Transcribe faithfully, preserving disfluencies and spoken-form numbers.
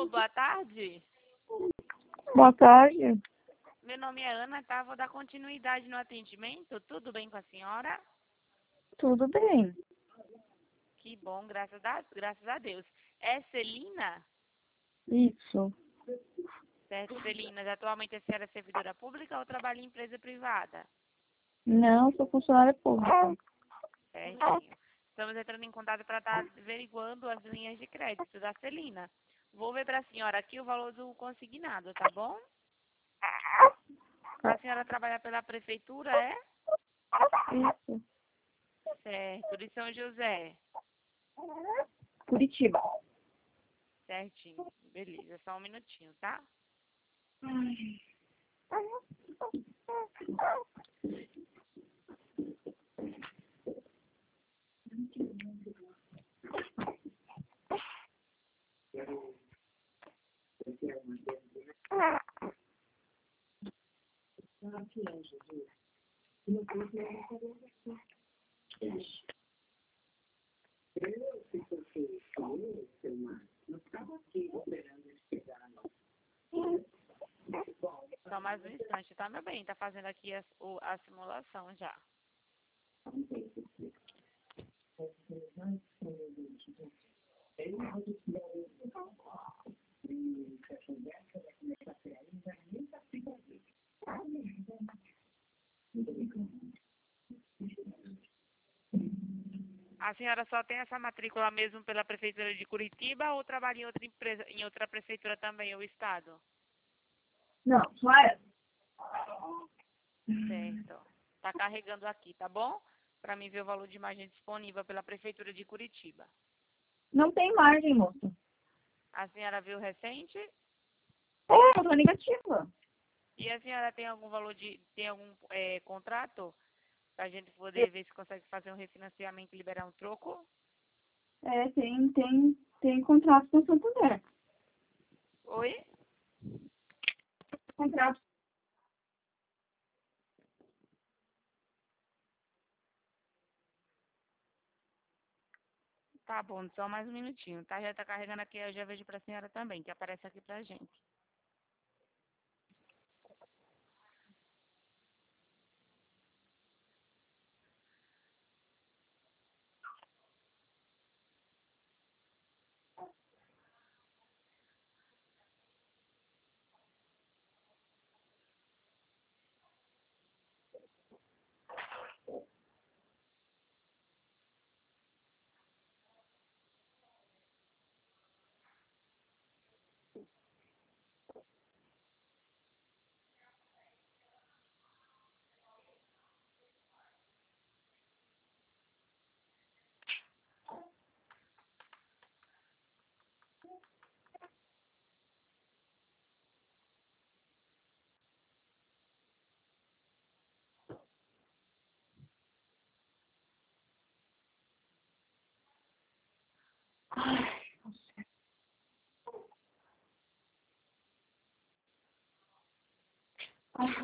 boa tarde. Boa tarde. Meu nome é Ana, tá? Vou dar continuidade no atendimento. Tudo bem com a senhora? Tudo bem. Que bom, graças a, graças a Deus. É Celina? Isso. Certo, Celina. Atualmente a senhora é servidora pública ou trabalha em empresa privada? Não, sou funcionária pública. Certinho. Estamos entrando em contato para estar averiguando as linhas de crédito da Celina. Vou ver para a senhora aqui o valor do consignado, tá bom? A senhora trabalha pela prefeitura, é? Isso. Certo, de São José. Curitiba. Certinho. Beleza, só um minutinho, tá? Só mais um instante, tá, meu bem? Tá fazendo aqui a, o- a simulação já. A senhora só tem essa matrícula mesmo pela prefeitura de Curitiba ou trabalha em outra empresa, em outra prefeitura também, ou estado? Não, só essa. Certo. Tá carregando aqui, tá bom? Para mim ver o valor de imagem disponível pela prefeitura de Curitiba. Não tem margem, moça. A senhora viu recente? É, eu tô negativa. E a senhora tem algum valor de, tem algum é, contrato? Pra gente poder ver se consegue fazer um refinanciamento e liberar um troco? É, tem, tem, tem contrato com o Santander. Oi? Contrato. Tá bom, só mais um minutinho, tá? Já tá carregando aqui, eu já vejo pra senhora também, que aparece aqui pra gente. Ai, ai.